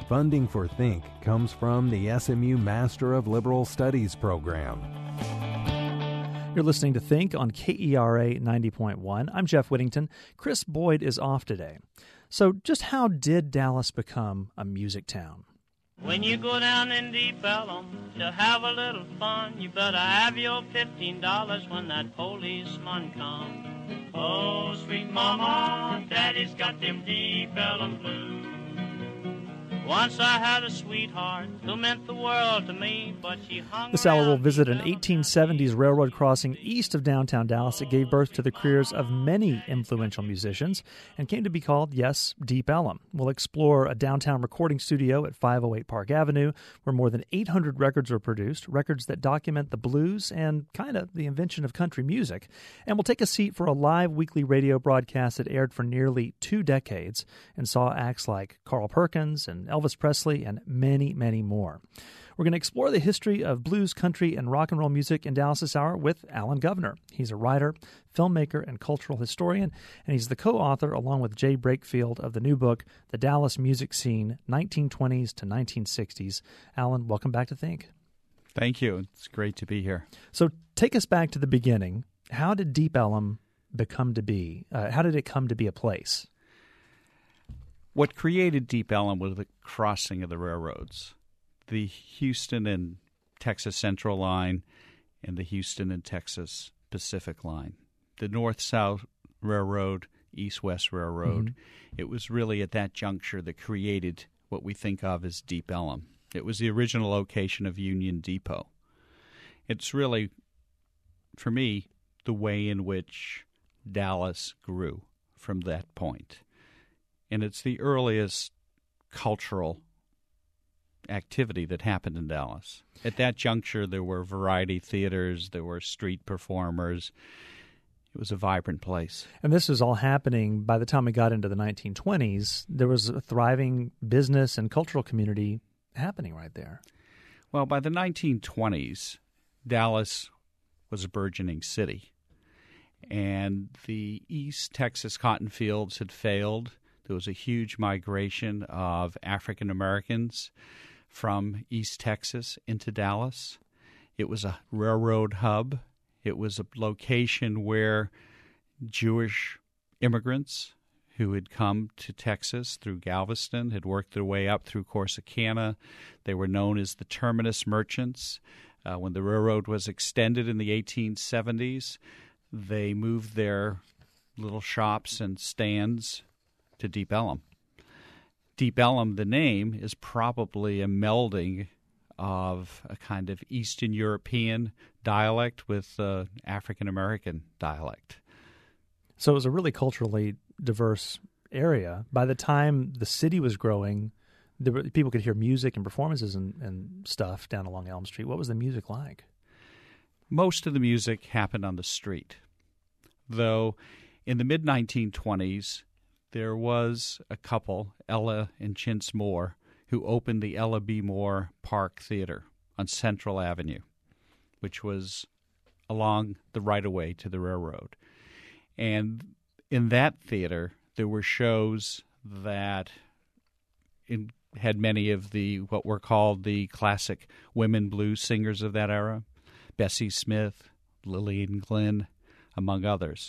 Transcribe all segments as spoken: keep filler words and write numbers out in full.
Funding for Think comes from the S M U Master of Liberal Studies program. You're listening to Think on K E R A ninety point one. I'm Jeff Whittington. Chris Boyd is off today. So just how did Dallas become a music town? When you go down in Deep Ellum to have a little fun, you better have your fifteen dollars when that policeman comes. Oh, sweet mama, daddy's got them Deep Ellum blues. Once I had a sweetheart who meant the world to me, but she hung This hour will around visit Deep an Ellum eighteen seventies railroad crossing east of downtown Dallas that gave birth to the careers of many influential musicians and came to be called, yes, Deep Ellum. We'll explore a downtown recording studio at five oh eight Park Avenue where more than eight hundred records were produced, records that document the blues and kind of the invention of country music. And we'll take a seat for a live weekly radio broadcast that aired for nearly two decades and saw acts like Carl Perkins and Elvis Presley, and many, many more. We're going to explore the history of blues, country, and rock and roll music in Dallas this hour with Alan Governor. He's a writer, filmmaker, and cultural historian, and he's the co-author, along with Jay Brakefield, of the new book, The Dallas Music Scene, nineteen twenties to nineteen sixties. Alan, welcome back to Think. Thank you. It's great to be here. So take us back to the beginning. How did Deep Ellum become to be? Uh, how did it come to be a place? What created Deep Ellum was the crossing of the railroads, the Houston and Texas Central line and the Houston and Texas Pacific line, the North-South Railroad, East-West Railroad. Mm-hmm. It was really at that juncture that created what we think of as Deep Ellum. It was the original location of Union Depot. It's really, for me, the way in which Dallas grew from that point. And it's the earliest cultural activity that happened in Dallas. At that juncture, there were variety theaters, there were street performers. It was a vibrant place. And this was all happening by the time we got into the nineteen twenties. There was a thriving business and cultural community happening right there. Well, by the nineteen twenties, Dallas was a burgeoning city. And the East Texas cotton fields had failed. There was a huge migration of African Americans from East Texas into Dallas. It was a railroad hub. It was a location where Jewish immigrants who had come to Texas through Galveston had worked their way up through Corsicana. They were known as the terminus merchants. Uh, when the railroad was extended in the eighteen seventies, they moved their little shops and stands to Deep Ellum. Deep Ellum, the name, is probably a melding of a kind of Eastern European dialect with uh, African American dialect. So it was a really culturally diverse area. By the time the city was growing, there were, people could hear music and performances and, and stuff down along Elm Street. What was the music like? Most of the music happened on the street, though in the mid nineteen twenties, there was a couple, Ella and Chintz Moore, who opened the Ella B. Moore Park Theater on Central Avenue, which was along the right-of-way to the railroad. And in that theater, there were shows that in, had many of the what were called the classic women blues singers of that era, Bessie Smith, Lillian Glynn, among others.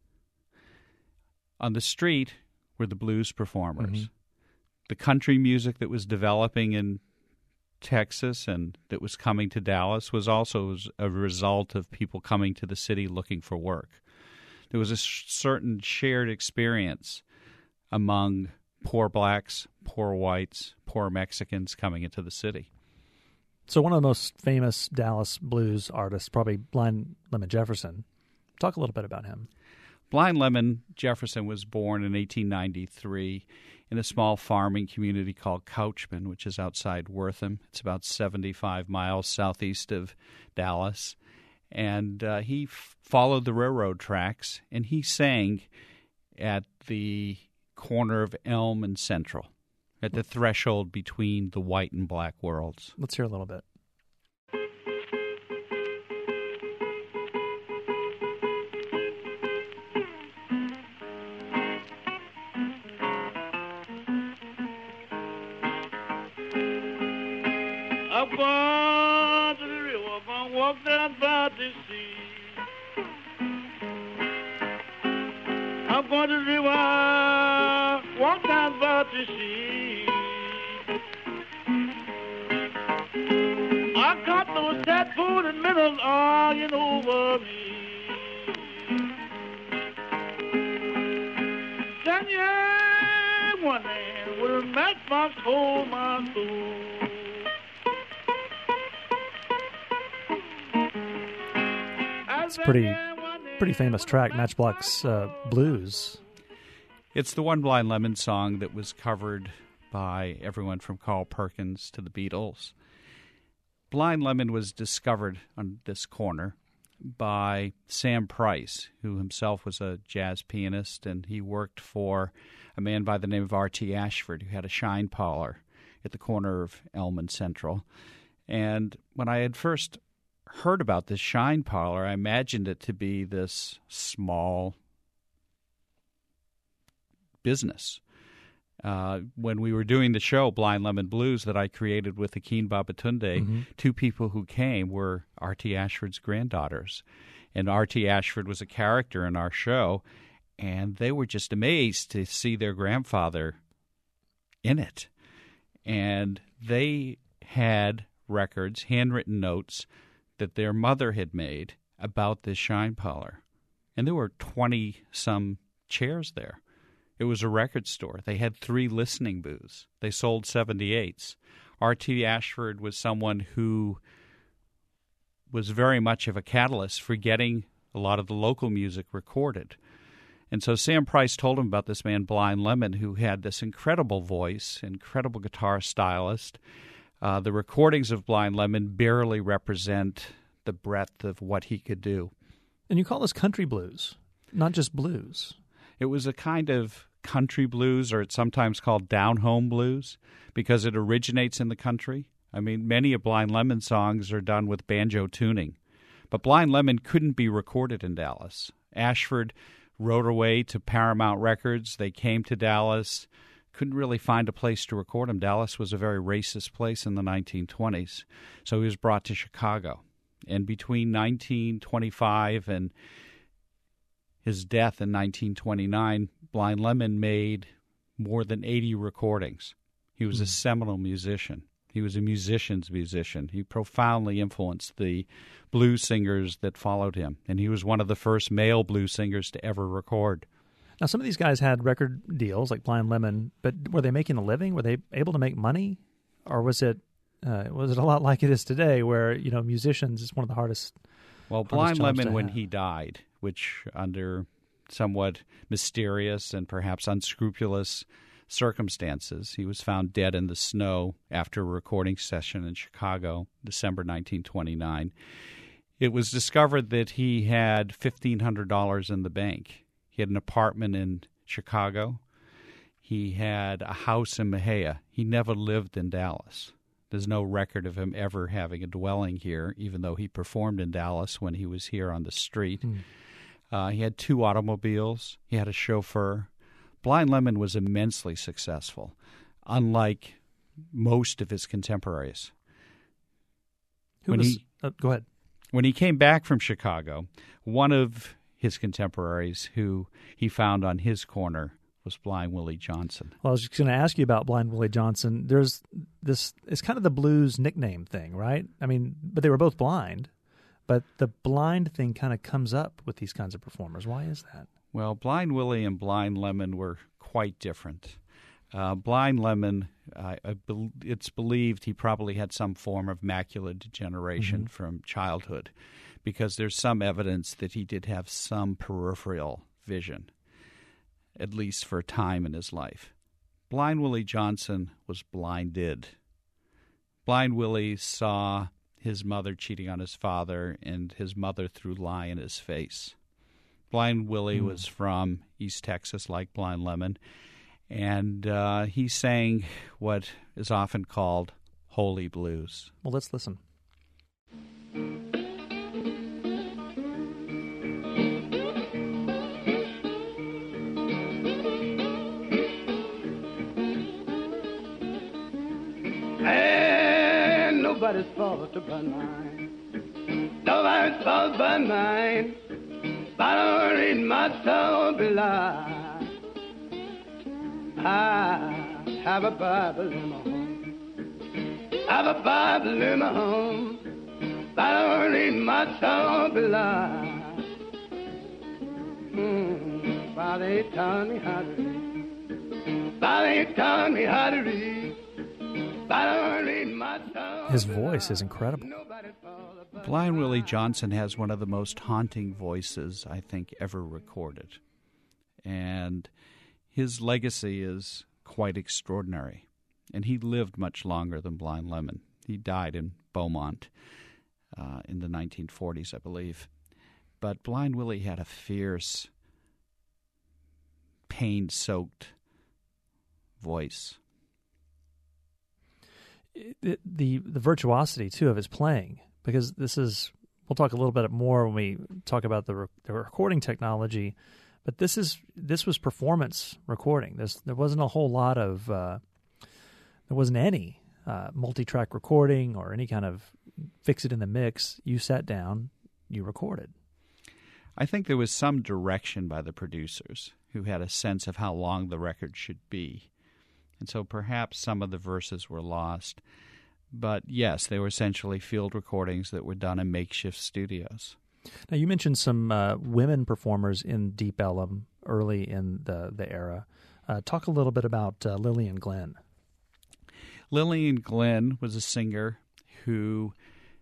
On the street were the blues performers. Mm-hmm. The country music that was developing in Texas and that was coming to Dallas was also a result of people coming to the city looking for work. There was a certain shared experience among poor blacks, poor whites, poor Mexicans coming into the city. So one of the most famous Dallas blues artists, probably Blind Lemon Jefferson. Talk a little bit about him. Blind Lemon Jefferson was born in eighteen ninety-three in a small farming community called Couchman, which is outside Wortham. It's about seventy-five miles southeast of Dallas. And uh, he f- followed the railroad tracks, and he sang at the corner of Elm and Central, at the threshold between the white and black worlds. Let's hear a little bit. I'm going to the river, I'm going to walk down by the sea. I'm going to the river, walk down by the sea. I caught those sad food in the middle arguing over me. Then yeah, one day with a matchbox hold my soul. It's pretty, pretty famous track, Matchbox uh, Blues. It's the One Blind Lemon song that was covered by everyone from Carl Perkins to the Beatles. Blind Lemon was discovered on this corner by Sam Price, who himself was a jazz pianist, and he worked for a man by the name of R T Ashford, who had a shine parlor at the corner of Elm and Central. And when I had first heard about this shine parlor, I imagined it to be this small business. Uh, when we were doing the show, Blind Lemon Blues, that I created with Akin Babatunde, mm-hmm. two people who came were R T Ashford's granddaughters. And R T Ashford was a character in our show, and they were just amazed to see their grandfather in it. And they had records, handwritten notes, that their mother had made about this shine parlor. And there were twenty-some chairs there. It was a record store. They had three listening booths. They sold seventy-eights. R T Ashford was someone who was very much of a catalyst for getting a lot of the local music recorded. And so Sam Price told him about this man, Blind Lemon, who had this incredible voice, incredible guitar stylist. Uh, the recordings of Blind Lemon barely represent the breadth of what he could do. And you call this country blues, not just blues. It was a kind of country blues, or it's sometimes called down-home blues, because it originates in the country. I mean, many of Blind Lemon songs are done with banjo tuning. But Blind Lemon couldn't be recorded in Dallas. Ashford wrote away to Paramount Records. They came to Dallas. Couldn't really find a place to record him. Dallas was a very racist place in the nineteen twenties. So he was brought to Chicago. And between nineteen twenty-five and his death in nineteen twenty-nine, Blind Lemon made more than eighty recordings. He was mm. a seminal musician. He was a musician's musician. He profoundly influenced the blues singers that followed him. And he was one of the first male blues singers to ever record. Now, some of these guys had record deals, like Blind Lemon, but were they making a living? Were they able to make money? Or was it uh, was it a lot like it is today, where, you know, musicians is one of the hardest Well, hardest Blind Lemon, when have. he died, which under somewhat mysterious and perhaps unscrupulous circumstances, he was found dead in the snow after a recording session in Chicago, December nineteen twenty-nine. It was discovered that he had fifteen hundred dollars in the bank. He had an apartment in Chicago. He had a house in Mexia. He never lived in Dallas. There's no record of him ever having a dwelling here, even though he performed in Dallas when he was here on the street. Mm. Uh, he had two automobiles. He had a chauffeur. Blind Lemon was immensely successful, unlike most of his contemporaries. Who when was, he, uh, go ahead. When he came back from Chicago, one of his contemporaries who he found on his corner was Blind Willie Johnson. Well, I was just going to ask you about Blind Willie Johnson. There's this, it's kind of the blues nickname thing, right? I mean, but they were both blind, but the blind thing kind of comes up with these kinds of performers. Why is that? Well, Blind Willie and Blind Lemon were quite different. Uh, Blind Lemon, uh, I be- it's believed he probably had some form of macular degeneration mm-hmm. from childhood, because there's some evidence that he did have some peripheral vision, at least for a time in his life. Blind Willie Johnson was blinded. Blind Willie saw his mother cheating on his father, and his mother threw lye in his face. Blind Willie mm. was from East Texas, like Blind Lemon, and uh, he sang what is often called holy blues. Well, let's listen. nobody's fault but mine. Nobody's fault but mine. But I don't read my soul belie. I have a Bible in my home. I have a Bible in my home. But I don't read my soul belie. Mm, but they taught me how to read. But they taught me how to read. But I don't read my soul. His voice is incredible. Blind Willie Johnson has one of the most haunting voices I think ever recorded. And his legacy is quite extraordinary. And he lived much longer than Blind Lemon. He died in Beaumont uh, in the nineteen forties, I believe. But Blind Willie had a fierce, pain-soaked voice. The, the the virtuosity, too, of his playing, because this is, we'll talk a little bit more when we talk about the, re, the recording technology, but this is this was performance recording. There's, there wasn't a whole lot of, uh, there wasn't any uh, multi-track recording or any kind of fix it in the mix. You sat down, you recorded. I think there was some direction by the producers who had a sense of how long the record should be. And so perhaps some of the verses were lost. But yes, they were essentially field recordings that were done in makeshift studios. Now, you mentioned some uh, women performers in Deep Ellum early in the, the era. Uh, talk a little bit about uh, Lillian Glenn. Lillian Glenn was a singer who,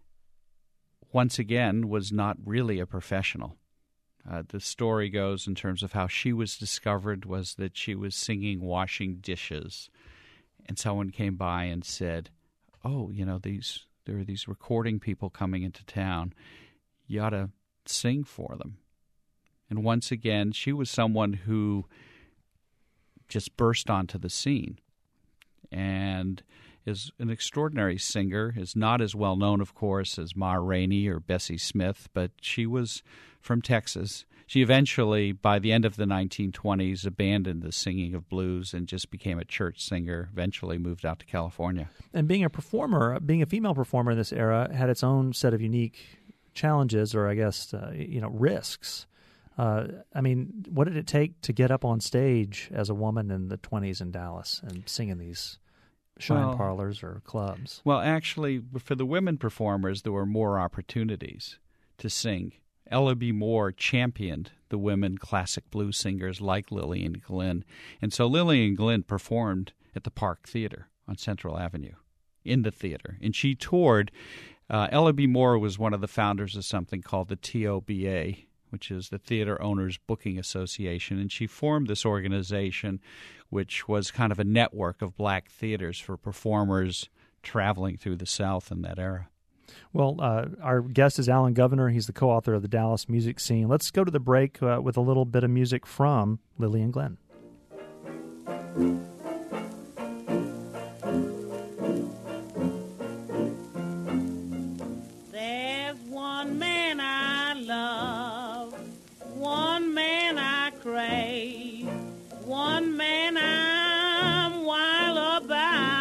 once again, was not really a professional. Uh, the story goes in terms of how she was discovered was that she was singing washing dishes, and someone came by and said, oh, you know, these there are these recording people coming into town. You ought to sing for them. And once again, she was someone who just burst onto the scene and is an extraordinary singer, is not as well known, of course, as Ma Rainey or Bessie Smith, but she was from Texas. She eventually, by the end of the nineteen twenties, abandoned the singing of blues and just became a church singer, eventually moved out to California. And being a performer, being a female performer in this era had its own set of unique challenges, or I guess, uh, you know, risks. Uh, I mean, what did it take to get up on stage as a woman in the twenties in Dallas and sing in these shine well, parlors or clubs? Well, actually, for the women performers, there were more opportunities to sing. Ella B. Moore championed the women classic blues singers like Lillian Glenn. And so Lillian Glenn performed at the Park Theater on Central Avenue, in the theater. And she toured. Uh, Ella B. Moore was one of the founders of something called the T O B A, which is the Theater Owners Booking Association. And she formed this organization, which was kind of a network of black theaters for performers traveling through the South in that era. Well, uh, our guest is Alan Governor. He's the co-author of the Dallas Music Scene. Let's go to the break uh, with a little bit of music from Lillian Glenn. There's one man I love, one man I crave, one man I'm wild about.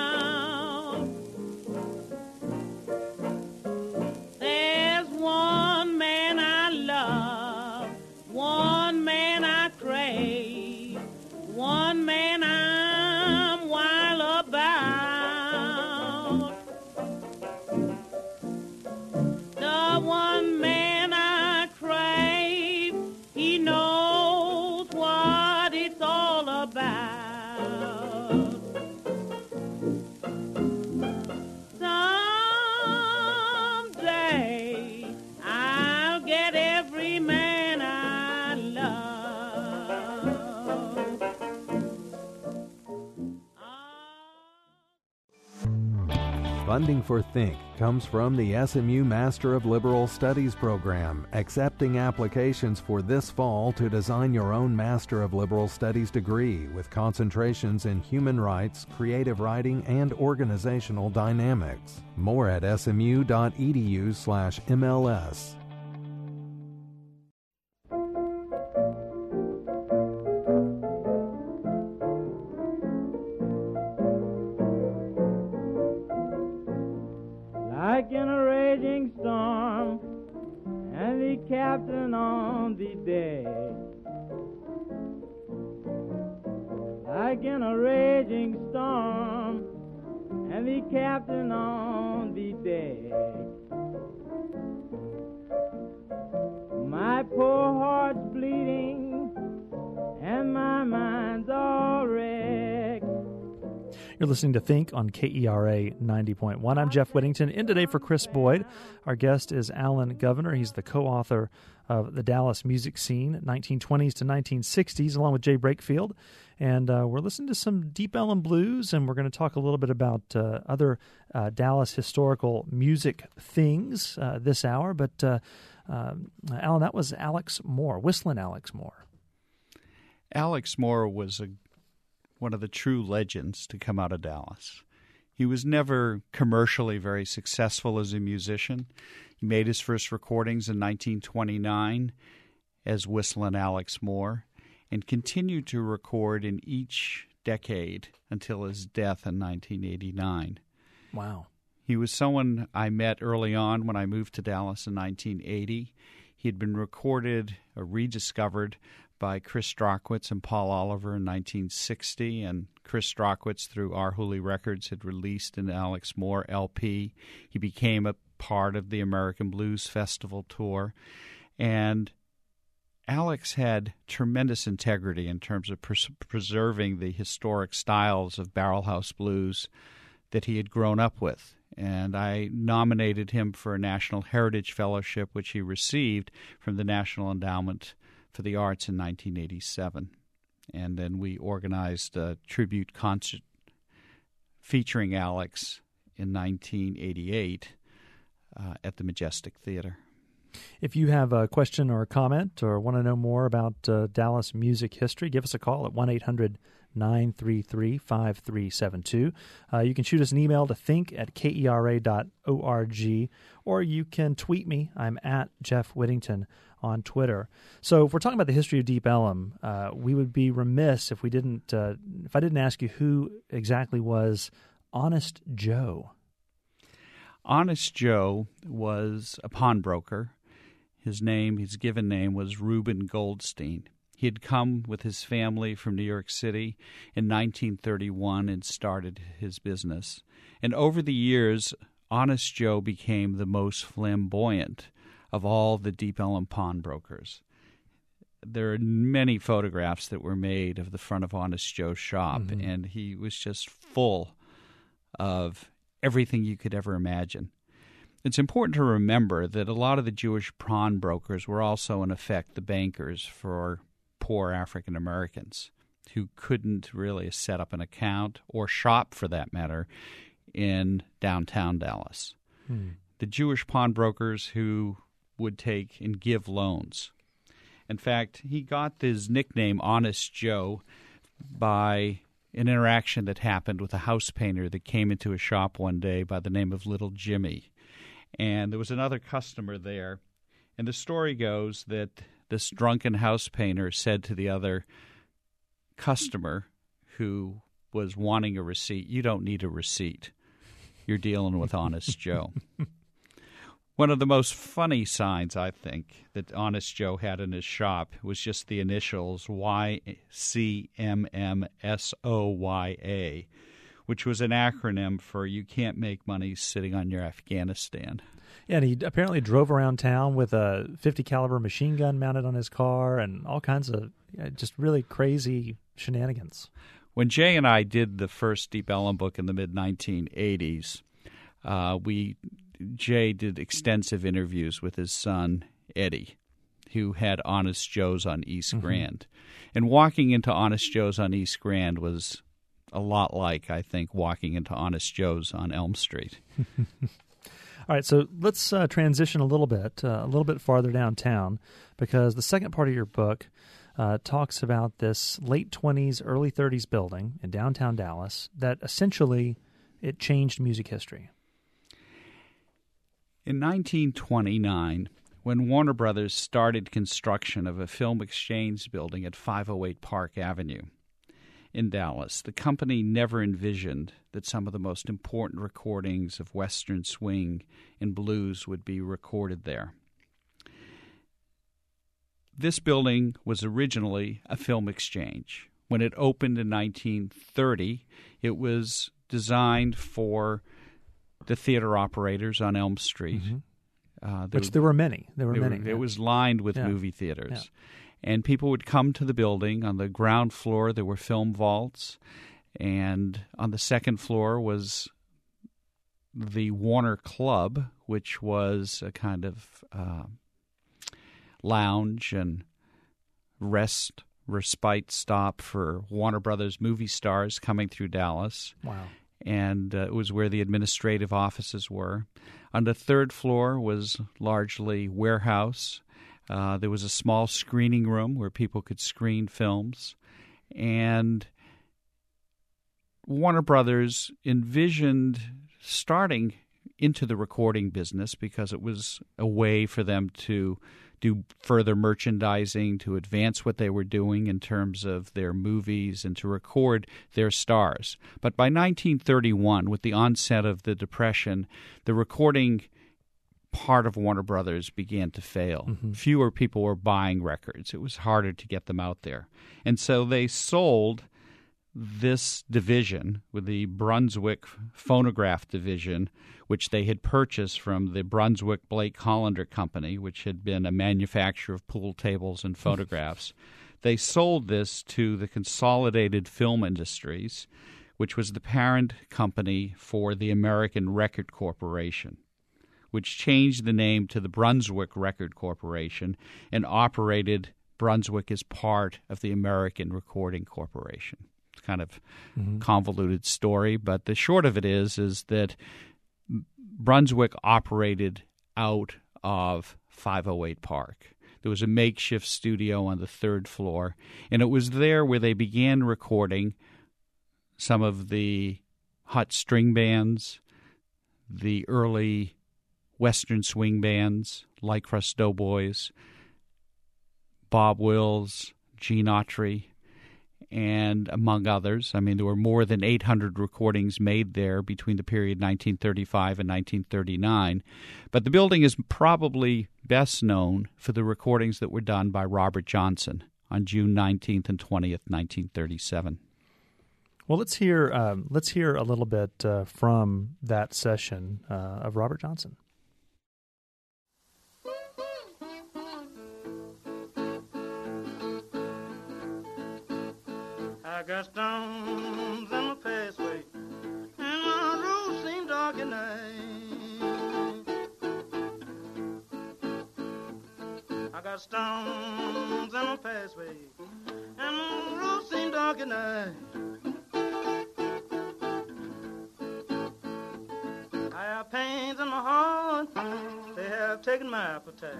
There's one man I love, one man I crave, one man I'm wild about. The one man I crave, he knows what it's all about. Someday I'll get every man I love. Funding for Think comes from the S M U Master of Liberal Studies program, accepting applications for this fall to design your own Master of Liberal Studies degree with concentrations in human rights, creative writing, and organizational dynamics. More at smu.edu slash MLS. like in a raging storm, and the captain on the deck, like in a raging storm, and the captain on the deck. My poor heart's bleeding, and my mind's all wrecked. You're listening to Think on K E R A ninety point one. I'm Jeff Whittington. In today for Chris Boyd, our guest is Alan Governor. He's the co-author of The Dallas Music Scene, nineteen twenties to nineteen sixties, along with Jay Brakefield. And uh, we're listening to some Deep Ellum blues, and we're going to talk a little bit about uh, other uh, Dallas historical music things uh, this hour. But, uh, uh, Alan, that was Alex Moore, Whistling Alex Moore. Alex Moore was a, one of the true legends to come out of Dallas. He was never commercially very successful as a musician. He made his first recordings in nineteen twenty-nine as Whistling Alex Moore, and continued to record in each decade until his death in nineteen eighty-nine. Wow. He was someone I met early on when I moved to Dallas in nineteen eighty. He had been recorded or rediscovered by Chris Strachwitz and Paul Oliver in nineteen sixty, and Chris Strachwitz, through Our Holy Records, had released an Alex Moore L P. He became a part of the American Blues Festival tour, and Alex had tremendous integrity in terms of pres- preserving the historic styles of barrelhouse blues that he had grown up with. And I nominated him for a National Heritage Fellowship, which he received from the National Endowment for the Arts in nineteen eighty-seven. And then we organized a tribute concert featuring Alex in nineteen eighty-eight uh, at the Majestic Theater. If you have a question or a comment or want to know more about uh, Dallas music history, give us a call at one eight hundred nine three three five three seven two. Uh, you can shoot us an email to think at kera dot org, or you can tweet me. I'm at Jeff Whittington on Twitter. So if we're talking about the history of Deep Ellum, uh, we would be remiss if we didn't, uh, if I didn't ask you who exactly was Honest Joe. Honest Joe was a pawnbroker. His name, his given name, was Reuben Goldstein. He had come with his family from New York City in nineteen thirty-one and started his business. And over the years, Honest Joe became the most flamboyant of all the Deep Ellum pawnbrokers. There are many photographs that were made of the front of Honest Joe's shop, mm-hmm. and he was just full of everything you could ever imagine. It's important to remember that a lot of the Jewish pawnbrokers were also, in effect, the bankers for poor African Americans who couldn't really set up an account or shop, for that matter, in downtown Dallas. Hmm. The Jewish pawnbrokers who would take and give loans. In fact, he got his nickname Honest Joe by an interaction that happened with a house painter that came into a shop one day by the name of Little Jimmy. And there was another customer there. And the story goes that this drunken house painter said to the other customer who was wanting a receipt, "You don't need a receipt. You're dealing with Honest Joe." One of the most funny signs, I think, that Honest Joe had in his shop was just the initials Y C M M S O Y A, which was an acronym for "You Can't Make Money Sitting on Your Afghanistan." Yeah, and he apparently drove around town with a fifty caliber machine gun mounted on his car and all kinds of yeah, just really crazy shenanigans. When Jay and I did the first Deep Ellum book in the mid nineteen eighties, uh, we Jay did extensive interviews with his son, Eddie, who had Honest Joe's on East mm-hmm. Grand. And walking into Honest Joe's on East Grand was a lot like, I think, walking into Honest Joe's on Elm Street. All right, so let's uh, transition a little bit, uh, a little bit farther downtown, because the second part of your book uh, talks about this late twenties, early thirties building in downtown Dallas that essentially it changed music history. In nineteen twenty-nine, when Warner Brothers started construction of a film exchange building at five oh eight Park Avenue, in Dallas. The company never envisioned that some of the most important recordings of Western swing and blues would be recorded there. This building was originally a film exchange. When it opened in nineteen thirty, it was designed for the theater operators on Elm Street. Mm-hmm. Uh, Which there were many. There were it, many. It yeah. was lined with yeah. movie theaters. Yeah. And people would come to the building. On the ground floor, there were film vaults. And on the second floor was the Warner Club, which was a kind of uh, lounge and rest, respite stop for Warner Brothers movie stars coming through Dallas. Wow. And uh, it was where the administrative offices were. On the third floor was largely warehouse. Uh, there was a small screening room where people could screen films. And Warner Brothers envisioned starting into the recording business because it was a way for them to do further merchandising, to advance what they were doing in terms of their movies and to record their stars. But by nineteen thirty-one, with the onset of the Depression, the recording part of Warner Brothers began to fail. Mm-hmm. Fewer people were buying records. It was harder to get them out there. And so they sold this division with the Brunswick Phonograph Division, which they had purchased from the Brunswick Blake Hollander Company, which had been a manufacturer of pool tables and phonographs. They sold this to the Consolidated Film Industries, which was the parent company for the American Record Corporation, which changed the name to the Brunswick Record Corporation and operated Brunswick as part of the American Recording Corporation. Kind of mm-hmm. convoluted story, but the short of it is is that Brunswick operated out of five oh eight Park. There was a makeshift studio on the third floor, and it was there where they began recording some of the hot string bands, the early Western swing bands, like Crust Doughboys, Bob Wills, Gene Autry, and among others. I mean, there were more than eight hundred recordings made there between the period nineteen thirty-five and nineteen thirty-nine. But the building is probably best known for the recordings that were done by Robert Johnson on June nineteenth and twentieth, nineteen thirty-seven. Well, let's hear um, let's hear a little bit uh, from that session uh, of Robert Johnson. I got stones in my pathway, and my road seemed dark at night. I got stones in my pathway, and my road seemed dark at night. I have pains in my heart, they have taken my appetite.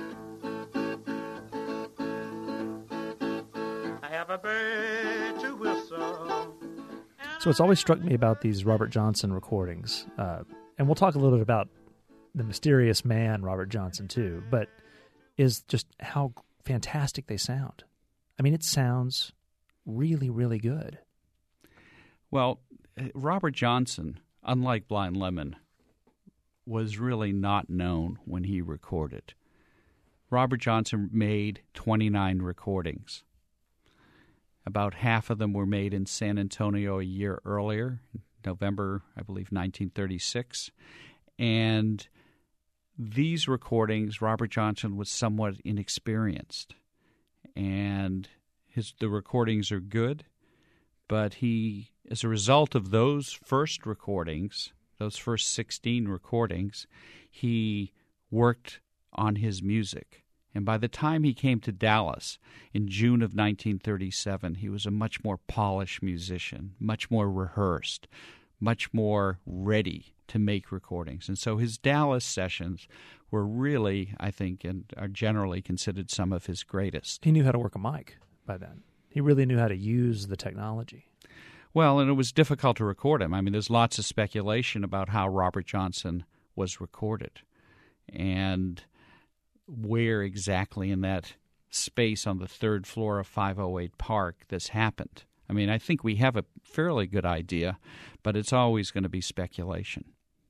I have a bird to whistle. So it's always struck me about these Robert Johnson recordings, uh, and we'll talk a little bit about the mysterious man, Robert Johnson, too, but is just how fantastic they sound. I mean, it sounds really, really good. Well, Robert Johnson, unlike Blind Lemon, was really not known when he recorded. Robert Johnson made twenty-nine recordings. About half of them were made in San Antonio a year earlier, November, I believe, nineteen thirty-six. And these recordings, Robert Johnson was somewhat inexperienced. And his the recordings are good, but he, as a result of those first recordings, those first sixteen recordings, he worked on his music. And by the time he came to Dallas in June of nineteen thirty-seven, he was a much more polished musician, much more rehearsed, much more ready to make recordings. And so his Dallas sessions were really, I think, and are generally considered some of his greatest. He knew how to work a mic by then. He really knew how to use the technology. Well, and it was difficult to record him. I mean, there's lots of speculation about how Robert Johnson was recorded. And where exactly in that space on the third floor of five oh eight Park this happened. I mean, I think we have a fairly good idea, but it's always going to be speculation.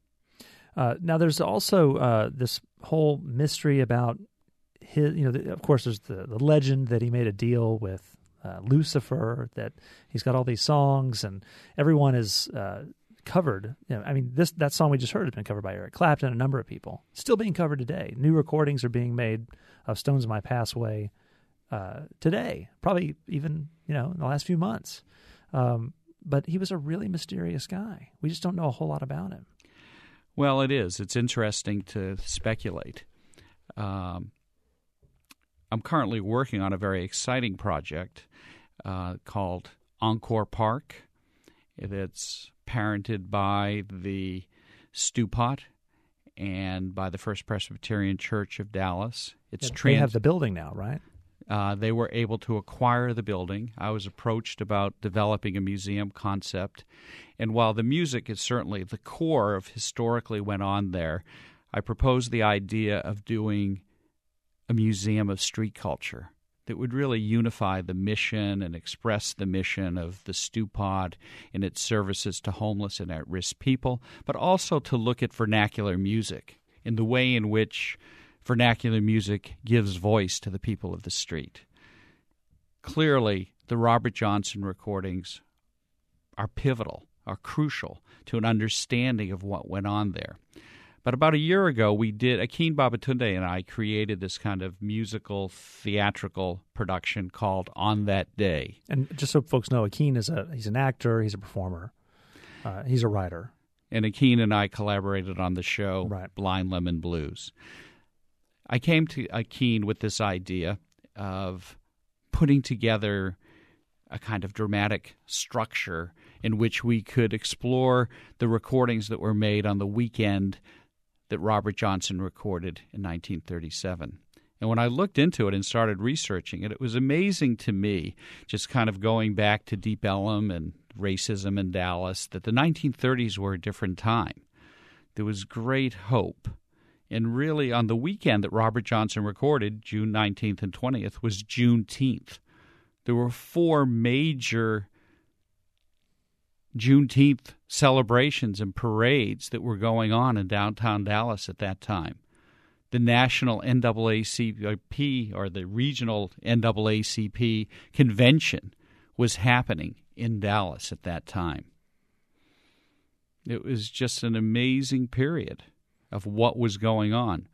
Uh, now, there's also uh, this whole mystery about his, you know, the, of course, there's the, the legend that he made a deal with uh, Lucifer, that he's got all these songs, and everyone is uh, covered. You know, I mean, this that song we just heard has been covered by Eric Clapton, a number of people, still being covered today. New recordings are being made of Stones of My Past Way uh, today, probably even, you know, in the last few months. Um, but he was a really mysterious guy. We just don't know a whole lot about him. Well, it is. It's interesting to speculate. Um, I'm currently working on a very exciting project uh, called Encore Park. It's parented by the Stewpot and by the First Presbyterian Church of Dallas. It's They trans- have the building now, right? Uh, they were able to acquire the building. I was approached about developing a museum concept. And while the music is certainly the core of historically went on there, I proposed the idea of doing a museum of street culture that would really unify the mission and express the mission of the Stewpot in its services to homeless and at-risk people, but also to look at vernacular music in the way in which vernacular music gives voice to the people of the street. Clearly, the Robert Johnson recordings are pivotal, are crucial to an understanding of what went on there. But about a year ago, we did, Akin Babatunde and I created this kind of musical, theatrical production called On That Day. And just so folks know, Akin is a he's an actor, he's a performer, uh, he's a writer. And Akin and I collaborated on the show Right. Blind Lemon Blues. I came to Akin with this idea of putting together a kind of dramatic structure in which we could explore the recordings that were made on the weekend that Robert Johnson recorded in nineteen thirty-seven. And when I looked into it and started researching it, it was amazing to me, just kind of going back to Deep Ellum and racism in Dallas, that the nineteen thirties were a different time. There was great hope. And really, on the weekend that Robert Johnson recorded, June nineteenth and twentieth, was Juneteenth. There were four major Juneteenth celebrations and parades that were going on in downtown Dallas at that time. The national N double A C P, or the regional N double A C P convention, was happening in Dallas at that time. It was just an amazing period of what was going on.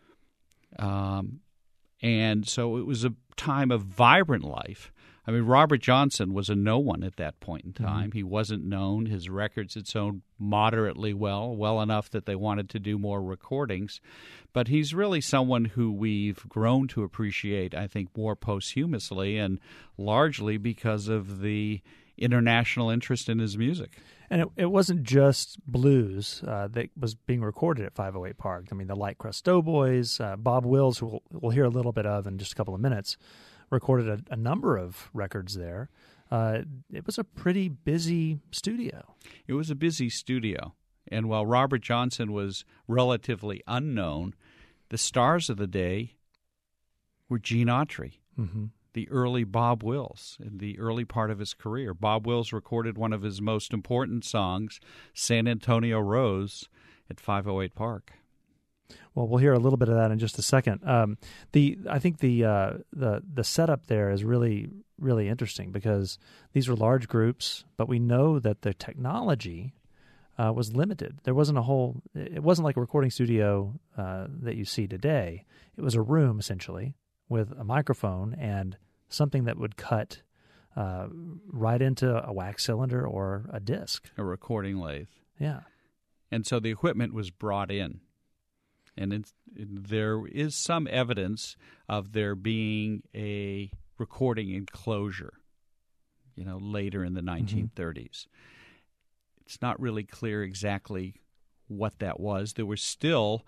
Um, and so it was a time of vibrant life. I mean, Robert Johnson was a no one at that point in time. Mm-hmm. He wasn't known. His records had sold moderately well, well enough that they wanted to do more recordings. But he's really someone who we've grown to appreciate, I think, more posthumously, and largely because of the international interest in his music. And it, it wasn't just blues uh, that was being recorded at five oh eight Park. I mean, the Light Crust Doughboys, uh, Bob Wills, who we'll, we'll hear a little bit of in just a couple of minutes, recorded a, a number of records there. Uh, it was a pretty busy studio. It was a busy studio. And while Robert Johnson was relatively unknown, the stars of the day were Gene Autry, mm-hmm. the early Bob Wills, in the early part of his career. Bob Wills recorded one of his most important songs, San Antonio Rose, at five oh eight Park. Well, we'll hear a little bit of that in just a second. Um, the I think the uh, the the setup there is really really interesting because these were large groups, but we know that the technology uh, was limited. There wasn't a whole. It wasn't like a recording studio uh, that you see today. It was a room essentially with a microphone and something that would cut uh, right into a wax cylinder or a disc, a recording lathe. Yeah, and so the equipment was brought in. And it's, there is some evidence of there being a recording enclosure, you know, later in the nineteen thirties. Mm-hmm. It's not really clear exactly what that was. There were still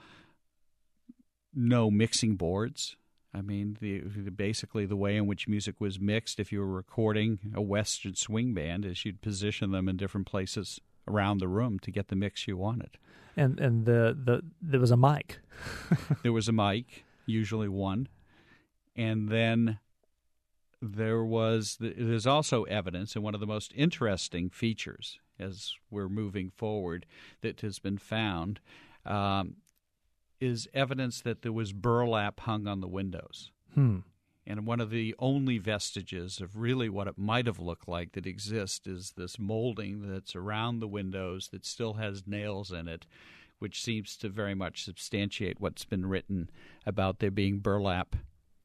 no mixing boards. I mean, the, basically the way in which music was mixed, if you were recording a Western swing band, is you'd position them in different places around the room to get the mix you wanted. And and the, the there was a mic. There was a mic, usually one. And then there was there's also evidence, and one of the most interesting features as we're moving forward that has been found um, is evidence that there was burlap hung on the windows. Hmm. And one of the only vestiges of really what it might have looked like that exists is this molding that's around the windows that still has nails in it, which seems to very much substantiate what's been written about there being burlap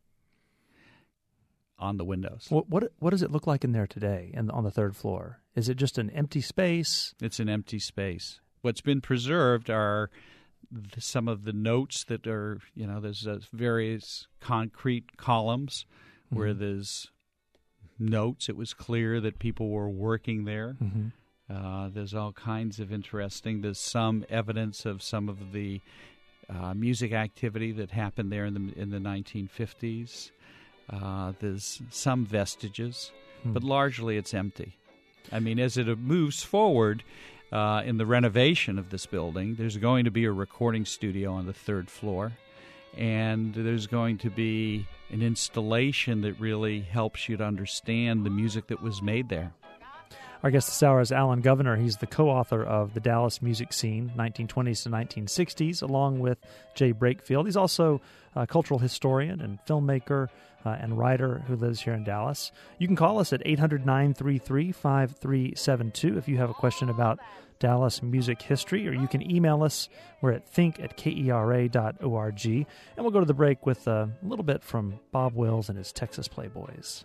on the windows. What what, what does it look like in there today and on the third floor? Is it just an empty space? It's an empty space. What's been preserved are the, some of the notes that are, you know, there's uh, various concrete columns mm-hmm. where there's notes. It was clear that people were working there. Mm-hmm. Uh, there's all kinds of interesting. There's some evidence of some of the uh, music activity that happened there in the in the nineteen fifties. Uh, there's some vestiges, hmm. but largely it's empty. I mean, as it moves forward uh, in the renovation of this building, there's going to be a recording studio on the third floor, and there's going to be an installation that really helps you to understand the music that was made there. Our guest this hour is Alan Governor. He's the co-author of The Dallas Music Scene, nineteen twenties to nineteen sixties, along with Jay Brakefield. He's also a cultural historian and filmmaker uh, and writer who lives here in Dallas. You can call us at eight hundred, nine three three, five three seven two if you have a question about Dallas music history, or you can email us. We're at think at kera dot org. And we'll go to the break with a little bit from Bob Wills and his Texas Playboys.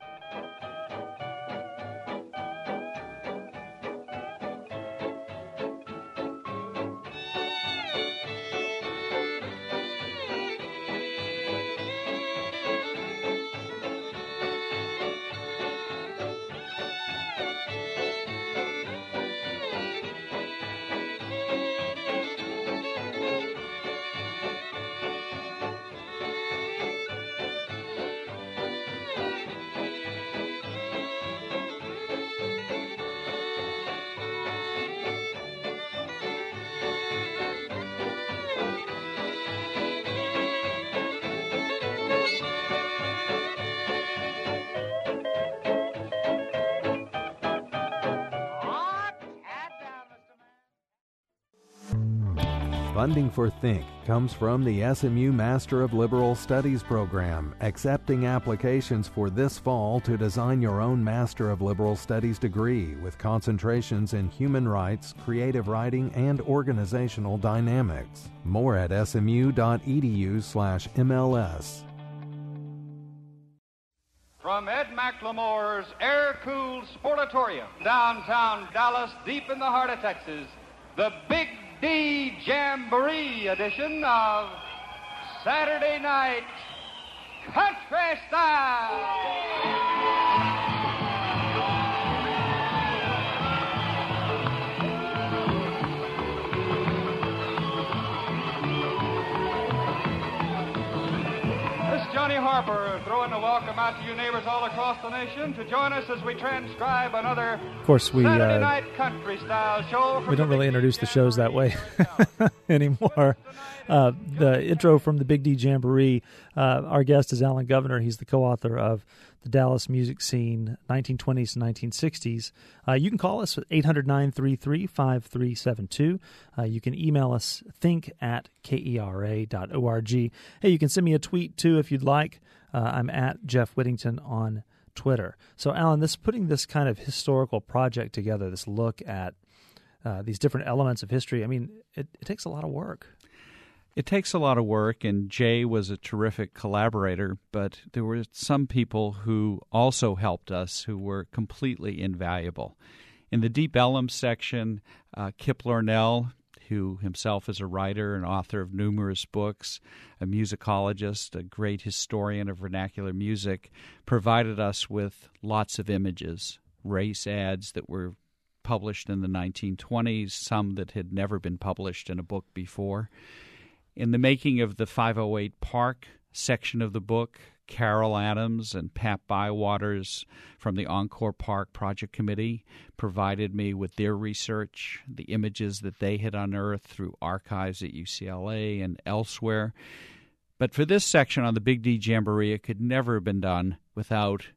Funding for Think comes from the S M U Master of Liberal Studies program, accepting applications for this fall to design your own Master of Liberal Studies degree with concentrations in human rights, creative writing, and organizational dynamics. More at smu.edu slash MLS. From Ed McLemore's air-cooled sportatorium, downtown Dallas, deep in the heart of Texas, the Big D Jamboree edition of Saturday Night Country Style. Johnny Harper throwing a welcome out to you neighbors all across the nation to join us as we transcribe another of course, we, Saturday uh, Night Country Style show. We don't really introduce the shows that way anymore. Uh, the intro from the Big D Jamboree, uh, our guest is Alan Governor. He's the co-author of The Dallas Music Scene, nineteen twenties to nineteen sixties. Uh, you can call us at eight hundred, nine three three, five three seven two. Uh, you can email us, think at kera dot org. Hey, you can send me a tweet, too, if you'd like. Uh, I'm at Jeff Whittington on Twitter. So, Alan, this putting this kind of historical project together, this look at uh, these different elements of history, I mean, it, it takes a lot of work. It takes a lot of work, and Jay was a terrific collaborator, but there were some people who also helped us who were completely invaluable. In the Deep Ellum section, uh, Kip Lornell, who himself is a writer and author of numerous books, a musicologist, a great historian of vernacular music, provided us with lots of images, race ads that were published in the nineteen twenties, some that had never been published in a book before. In the making of the five oh eight Park section of the book, Carol Adams and Pat Bywaters from the Encore Park Project Committee provided me with their research, the images that they had unearthed through archives at U C L A and elsewhere. But for this section on the Big D Jamboree, it could never have been done without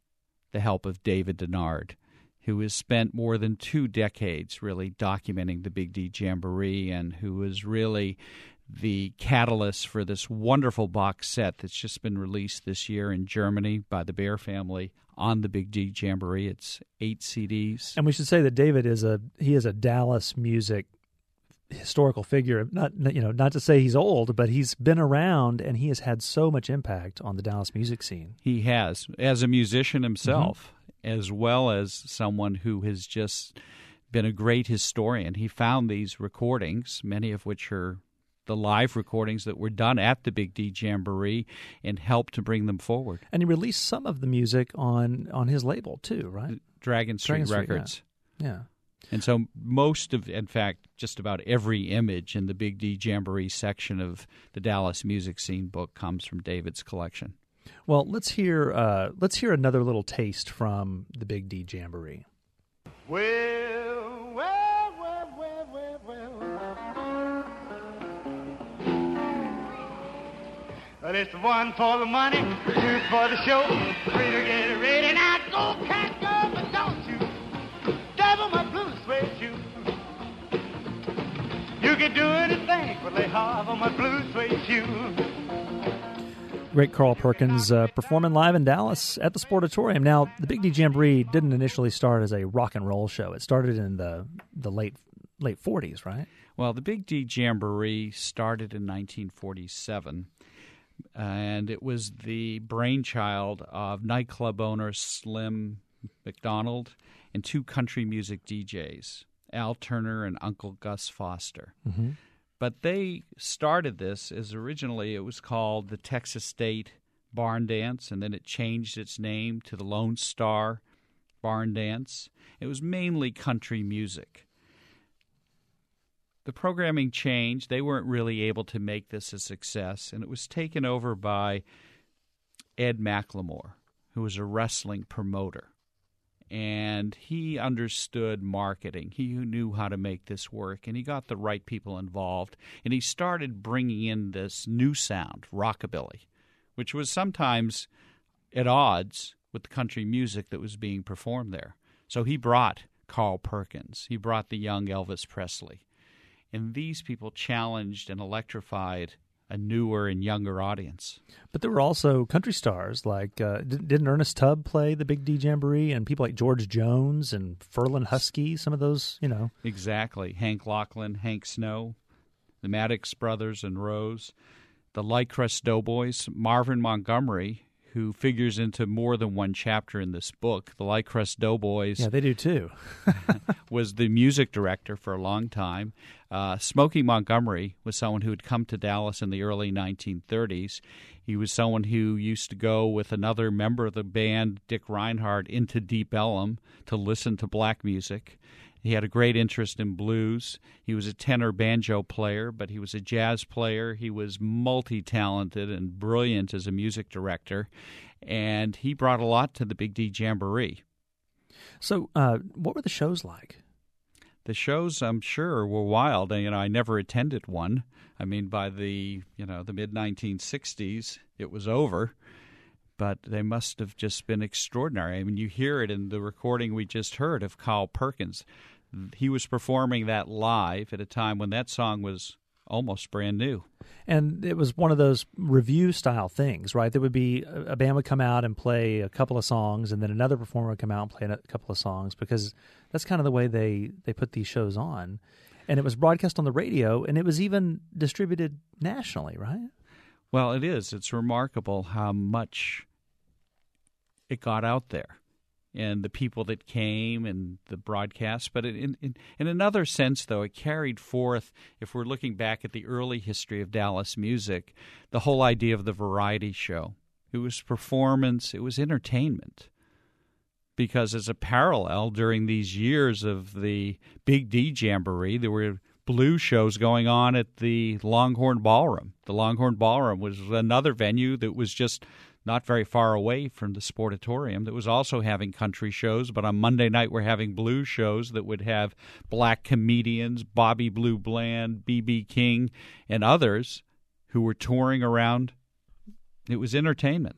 the help of David Denard, who has spent more than two decades really documenting the Big D Jamboree and who was really the catalyst for this wonderful box set that's just been released this year in Germany by the Bear family on the Big D Jamboree. It's eight C Ds. And we should say that David is a he is a Dallas music historical figure. Not you know not to say he's old, but he's been around and he has had so much impact on the Dallas music scene. He has, as a musician himself, mm-hmm. as well as someone who has just been a great historian. He found these recordings, many of which are the live recordings that were done at the Big D Jamboree, and helped to bring them forward. And he released some of the music on, on his label too, right? Dragon Street Dragon Street Records. Yeah. yeah. And so most of, in fact, just about every image in the Big D Jamboree section of the Dallas Music Scene book comes from David's collection. Well, let's hear uh, let's hear another little taste from the Big D Jamboree. Well, well, well, well, well, well. Well, it's one for the money, two for the show, three to get it ready. Now go, cat, go, but don't you devil my blue suede shoes. You can do anything but lay hard on my blue suede shoes. Great Carl Perkins uh, performing live in Dallas at the Sportatorium. Now, the Big D Jamboree didn't initially start as a rock and roll show. It started in the the late late forties, right? Well, the Big D Jamboree started in nineteen forty-seven, and it was the brainchild of nightclub owner Slim McDonald and two country music D Js, Al Turner and Uncle Gus Foster. Mm-hmm. But they started this as originally it was called the Texas State Barn Dance, and then it changed its name to the Lone Star Barn Dance. It was mainly country music. The programming changed. They weren't really able to make this a success, and it was taken over by Ed McLemore, who was a wrestling promoter. And he understood marketing. He knew how to make this work, and he got the right people involved. And he started bringing in this new sound, rockabilly, which was sometimes at odds with the country music that was being performed there. So he brought Carl Perkins. He brought the young Elvis Presley. And these people challenged and electrified a newer and younger audience. But there were also country stars like, uh, didn't Ernest Tubb play the Big D Jamboree? And people like George Jones and Ferlin Husky, some of those, you know. Exactly. Hank Locklin, Hank Snow, the Maddox Brothers and Rose, the Lycrest Doughboys, Marvin Montgomery, who figures into more than one chapter in this book. The Lycrest Doughboys. Yeah, they do too. was the music director for a long time. Uh, Smokey Montgomery was someone who had come to Dallas in the early nineteen thirties. He was someone who used to go with another member of the band, Dick Reinhardt, into Deep Ellum to listen to black music. He had a great interest in blues. He was a tenor banjo player, but he was a jazz player. He was multi-talented and brilliant as a music director, and he brought a lot to the Big D Jamboree. So uh, what were the shows like? The shows, I'm sure, were wild. You know, I never attended one. I mean, by the, you know, the mid nineteen sixties, it was over. But they must have just been extraordinary. I mean, you hear it in the recording we just heard of Carl Perkins. He was performing that live at a time when that song was almost brand new. And it was one of those review-style things, right? There would be, a band would come out and play a couple of songs, and then another performer would come out and play a couple of songs, because that's kind of the way they, they put these shows on. And it was broadcast on the radio, and it was even distributed nationally, right? Well, it is. It's remarkable how much it got out there, and the people that came and the broadcast. But in, in in another sense, though, it carried forth, if we're looking back at the early history of Dallas music, the whole idea of the variety show. It was performance. It was entertainment. Because as a parallel, during these years of the Big D Jamboree, there were blues shows going on at the Longhorn Ballroom. The Longhorn Ballroom was another venue that was just not very far away from the Sportatorium, that was also having country shows, but on Monday night we're having blues shows that would have black comedians, Bobby Blue Bland, B B King, and others who were touring around. It was entertainment. Mm-hmm.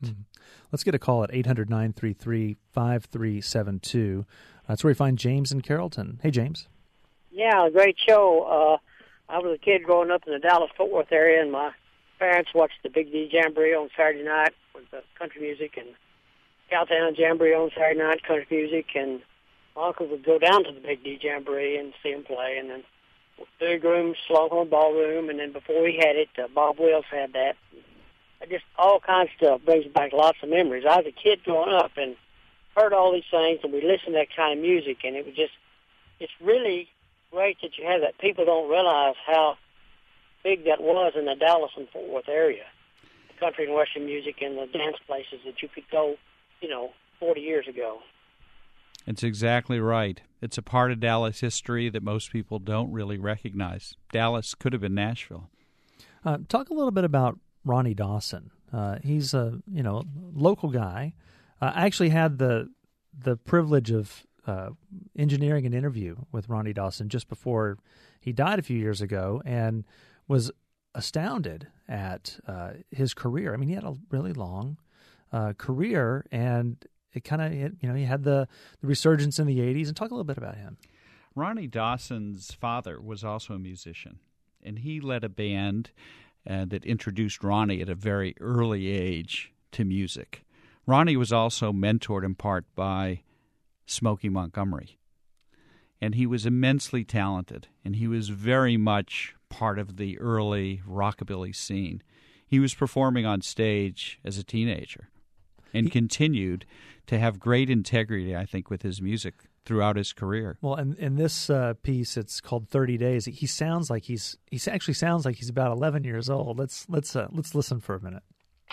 Let's get a call at eight hundred, nine three three, five three seven two. That's where we find James in Carrollton. Hey, James. Yeah, great show. Uh, I was a kid growing up in the Dallas-Fort Worth area, and my parents watched the Big D Jamboree on Saturday night with the country music, and Cowtown Jamboree on Saturday night, country music, and my uncle would go down to the Big D Jamboree and see him play, and then Big Room, Longhorn Ballroom, and then before he had it, uh, Bob Wills had that. Just all kinds of stuff brings back lots of memories. I was a kid growing up and heard all these things, and we listened to that kind of music, and it was just, it's really great that you have that. People don't realize how big that was in the Dallas and Fort Worth area, the country and western music and the dance places that you could go, you know, forty years ago. It's exactly right. It's a part of Dallas history that most people don't really recognize. Dallas could have been Nashville. Uh, talk a little bit about Ronnie Dawson. Uh, he's a you know local guy. Uh, I actually had the the privilege of uh, engineering an interview with Ronnie Dawson just before he died a few years ago, and was astounded at uh, his career. I mean, he had a really long uh, career, and it kind of you know he had the, the resurgence in the eighties. And talk a little bit about him. Ronnie Dawson's father was also a musician, and he led a band uh, that introduced Ronnie at a very early age to music. Ronnie was also mentored in part by Smokey Montgomery, and he was immensely talented, and he was very much part of the early rockabilly scene. He was performing on stage as a teenager and he, continued to have great integrity, I think, with his music throughout his career. Well, and in this uh, piece, it's called thirty days. He sounds like he's he actually sounds like he's about eleven years old. Let's let's uh, let's listen for a minute.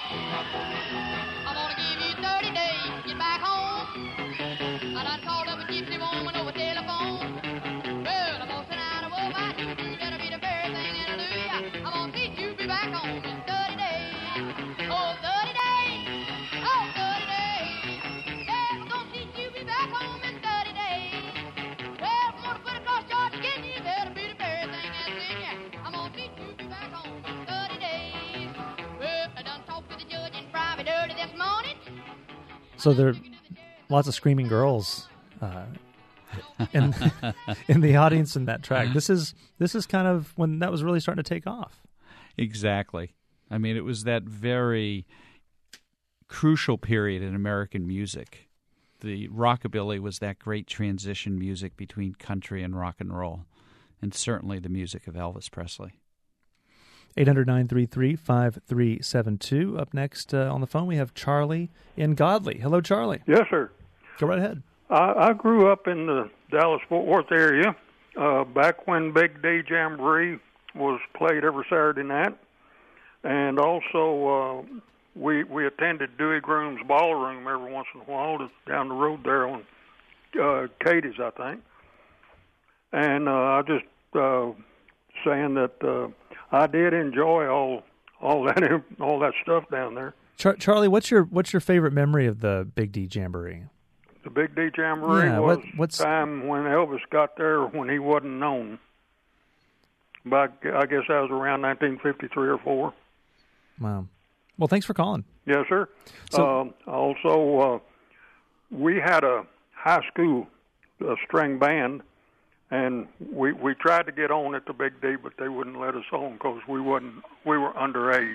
So there are lots of screaming girls uh, in in the audience in that track. This is this is kind of when that was really starting to take off. Exactly. I mean, it was that very crucial period in American music. The rockabilly was that great transition music between country and rock and roll, and certainly the music of Elvis Presley. eight hundred, nine three three, five three seven two. Up next uh, on the phone, we have Charlie in Godley. Hello, Charlie. Yes, sir. Go right ahead. I, I grew up in the Dallas-Fort Worth area uh, back when Big D Jamboree was played every Saturday night. And also, uh, we we attended Dewey Groom's Ballroom every once in a while down the road there on uh, Katie's, I think. And uh, I just uh, saying that uh, I did enjoy all all that all that stuff down there. Char- Charlie, what's your what's your favorite memory of the Big D Jamboree? The Big D Jamboree yeah, was what, what's... time when Elvis got there when he wasn't known. But I guess that was around nineteen fifty-three or four. Wow. Well, thanks for calling. Yes, sir. So, um, also, uh, we had a high school uh, string band, and we we tried to get on at the Big D, but they wouldn't let us on because we wasn't we were underage.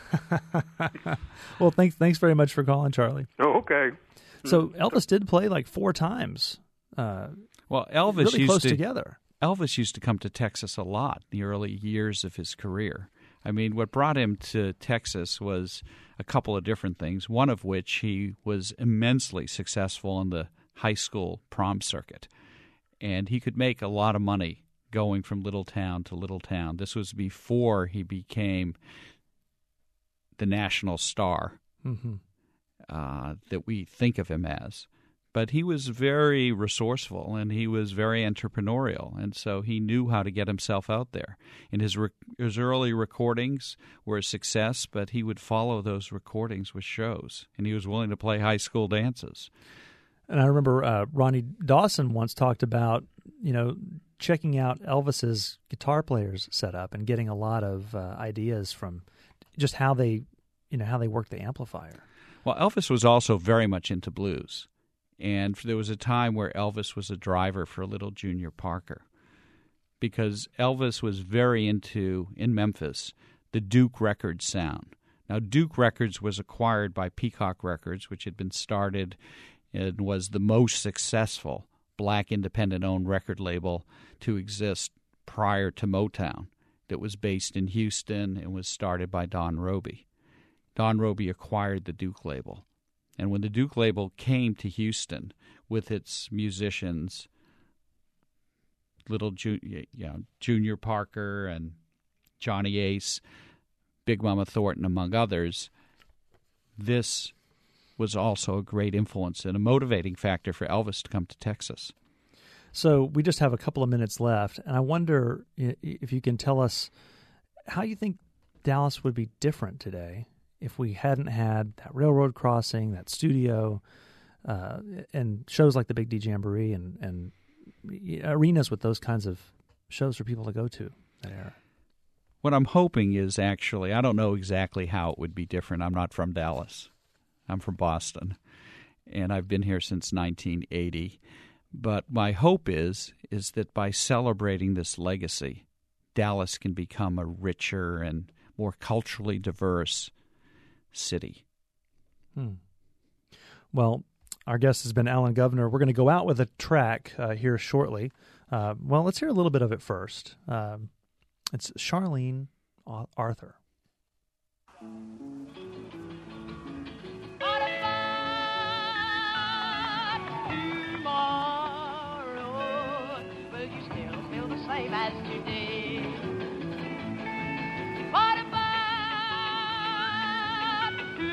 Well, thanks thanks very much for calling, Charlie. Oh, okay. So Elvis did play like four times. Uh, well, Elvis really used close to, together. Elvis used to come to Texas a lot in the early years of his career. I mean, what brought him to Texas was a couple of different things, one of which he was immensely successful in the high school prom circuit. And he could make a lot of money going from little town to little town. This was before he became the national star mm-hmm. uh, that we think of him as. But he was very resourceful, and he was very entrepreneurial, and so he knew how to get himself out there. And his, rec- his early recordings were a success, but he would follow those recordings with shows, and he was willing to play high school dances. And I remember uh, Ronnie Dawson once talked about, you know, checking out Elvis's guitar players setup and getting a lot of uh, ideas from just how they, you know, how they work the amplifier. Well, Elvis was also very much into blues. And there was a time where Elvis was a driver for Little Junior Parker, because Elvis was very into, in Memphis, the Duke Records sound. Now, Duke Records was acquired by Peacock Records, which had been started and was the most successful black independent-owned record label to exist prior to Motown, that was based in Houston and was started by Don Robey. Don Robey acquired the Duke label. And when the Duke label came to Houston with its musicians, Little Ju- you know, Junior Parker and Johnny Ace, Big Mama Thornton, among others, this was also a great influence and a motivating factor for Elvis to come to Texas. So we just have a couple of minutes left, and I wonder if you can tell us how you think Dallas would be different today if we hadn't had that railroad crossing, that studio, uh, and shows like the Big D Jamboree and, and arenas with those kinds of shows for people to go to that era. What I'm hoping is actually, I don't know exactly how it would be different. I'm not from Dallas. I'm from Boston, and I've been here since nineteen eighty. But my hope is is that by celebrating this legacy, Dallas can become a richer and more culturally diverse city. Hmm. Well, our guest has been Alan Governor. We're going to go out with a track uh, here shortly. Uh, well, let's hear a little bit of it first. Um, it's Charlene Arthur. Same as today. What about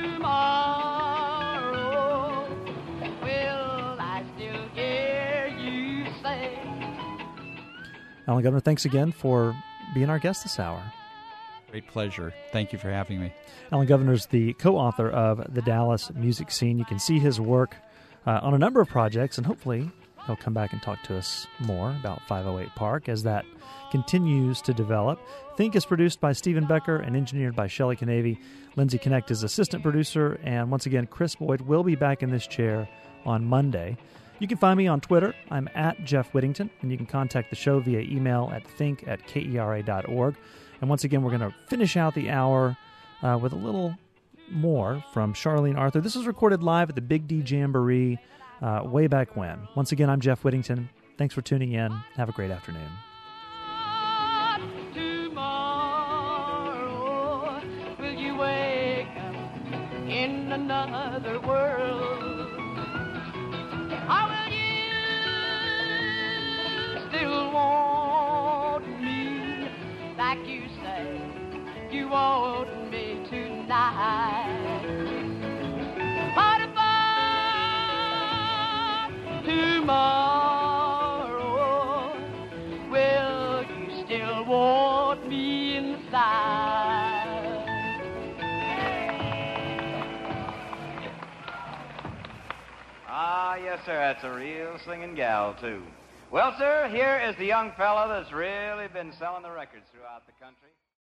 tomorrow? Will I still hear you say? Alan Governor, thanks again for being our guest this hour. Great pleasure. Thank you for having me. Alan Governor is the co-author of The Dallas Music Scene. You can see his work uh, on a number of projects, and hopefully he'll come back and talk to us more about five oh eight Park as that continues to develop. Think is produced by Stephen Becker and engineered by Shelley Canavy. Lindsay Connect is assistant producer. And once again, Chris Boyd will be back in this chair on Monday. You can find me on Twitter. I'm at Jeff Whittington. And you can contact the show via email at think at kera dot org. And once again, we're going to finish out the hour uh, with a little more from Charlene Arthur. This was recorded live at the Big D Jamboree Uh, way back when. Once again, I'm Jeff Whittington. Thanks for tuning in. Have a great afternoon. Tomorrow, will you wake up in another world? Or will you still want me like you say you want me tonight? What tomorrow, will you still want me inside? Ah, yes, sir, that's a real singing gal, too. Well, sir, here is the young fella that's really been selling the records throughout the country.